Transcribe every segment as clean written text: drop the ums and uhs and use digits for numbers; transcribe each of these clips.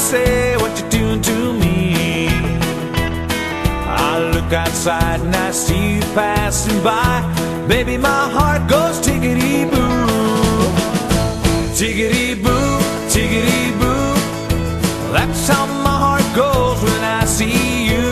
say what you're doing to me. I look outside and I see you passing by. Baby, my heart goes tickety-boo. Tickety-boo, tickety-boo. That's how my heart goes when I see you.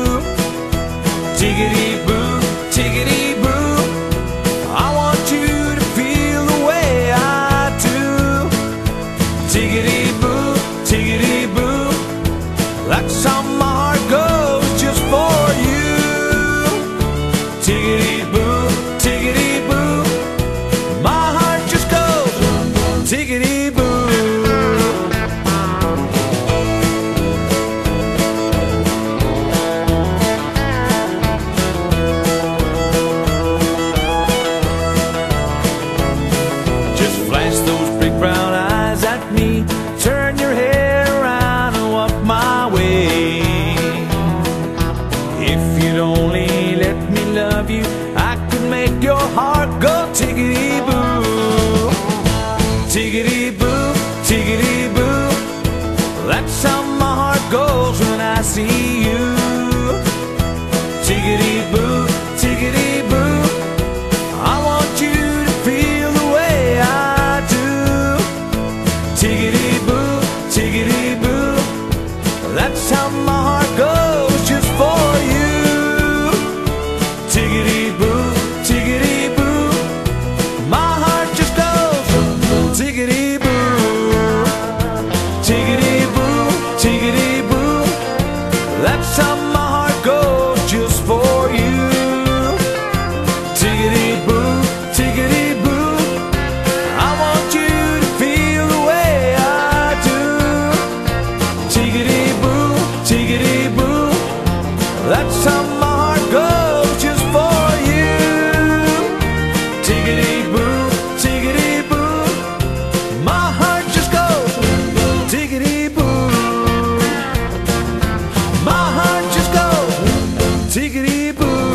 Tickety-boo, tickety-boo. I want you to feel the way I do. Tickety-boo, tickety-boo. That's how my heart goes just for you. Tickety-boo, tickety-boo. My heart just goes tickety-boo. Flash those big brown eyes at me. Turn your hair around and walk my way. If you'd only let me love you, I could make your heart go tickety-boo. Tickety-boo, tickety-boo. That's how my heart goes when I see you. Tickety-boo, tickety-boo. I want you to feel the way I do. Tickety-boo, tickety-boo. That's how my heart goes just for you. Tickety-boo, tickety-boo. My heart just goes tickety-boo. Tickety-boo, tickety-boo. That's how my heart goes just for you. Tickety-boo, tickety-boo. I want you to feel the way I do. Tickety-boo, tickety-boo. That's how my heart goes just for you. Tickety-boo, tickety-boo. My heart just goes tickety-boo. My heart just goes tickety-boo.